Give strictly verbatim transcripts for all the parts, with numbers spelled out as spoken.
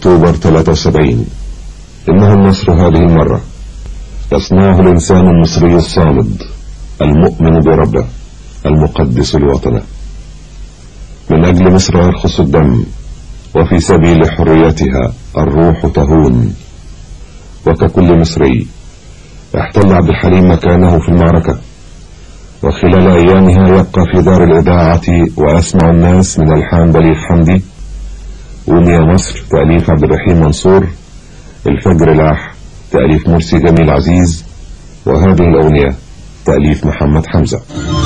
أكتوبر ثلاثة وسبعين. إنه النصر هذه المرة يصنعه الإنسان المصري الصامد المؤمن بربه المقدس لوطنه. من أجل مصر يرخص الدم، وفي سبيل حريتها الروح تهون. وككل مصري احتل عبد الحليم مكانه في المعركة، وخلال أيامها يبقى في دار الإذاعة وأسمع الناس من ألحان بليغ حمدي، قوم يا مصر تأليف عبد الرحيم منصور، الفجر لاح تأليف مرسي جميل عزيز، وهذه الأغنية تأليف محمد حمزة.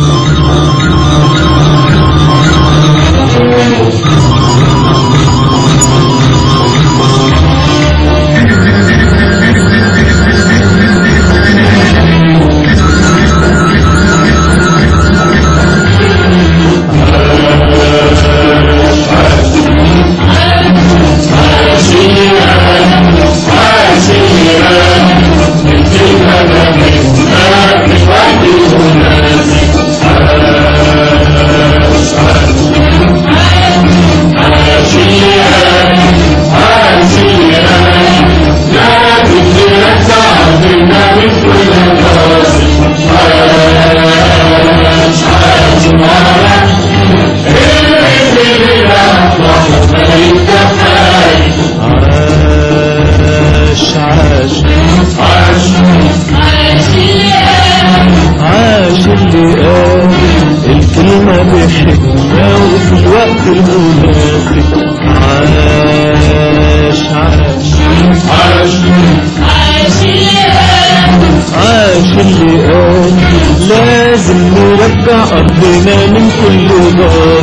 أرضنا من كل ضال.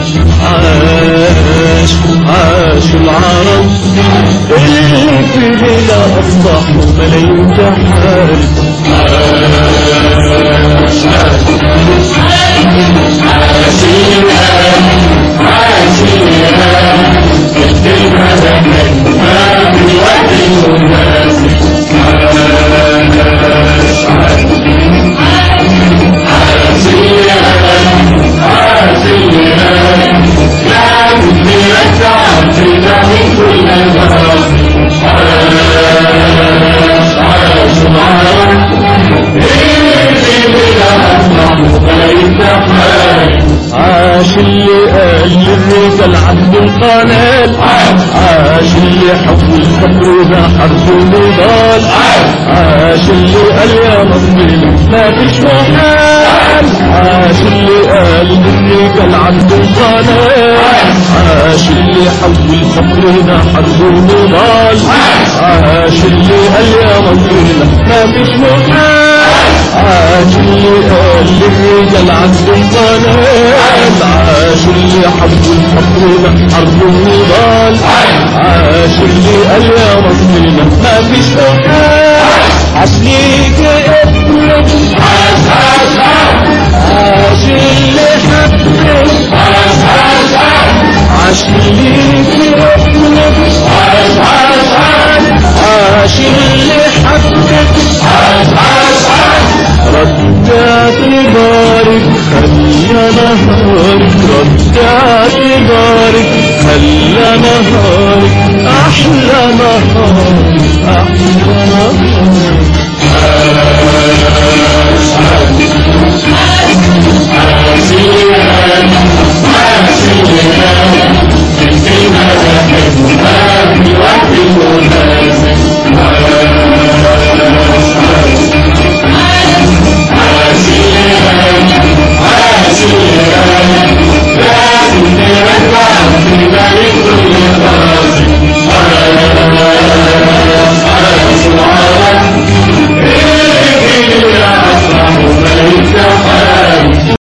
عاش عاش العرب اللي في ليلة أصبحوا ملايين جحال. عاش عاش عاش الآن عاش الآن الكلمة من ما في وقت المناسب. عاش عاش عاش اللي قال للرجال عبد القنال. عاش اللي حب الفقر ده حرب ونضال. عاش اللي قال يا مصري ما فيش محال. عاش اللي قال للرجال عبد القنال. عاش اللي حب الفقر ده حرب ونضال. عاش اللي قال يا مصري ما فيش محال. عاش اللي قال للرجال عبد القنال. عاش اللي حب الفقر ده حرب ونضال. عاش اللي قال يا مصرنا ما فيش محال. عاش ليك ابنك. عاش عاش عاش اللي حبك. عاش عاش عاش ليك ابنك. عاش عاش عاش اللي حبك. عاش عاش رجعت دارك خلى نهارك. رجعت دارك خلى نهارك أحلى نهارك أحلى نهارك.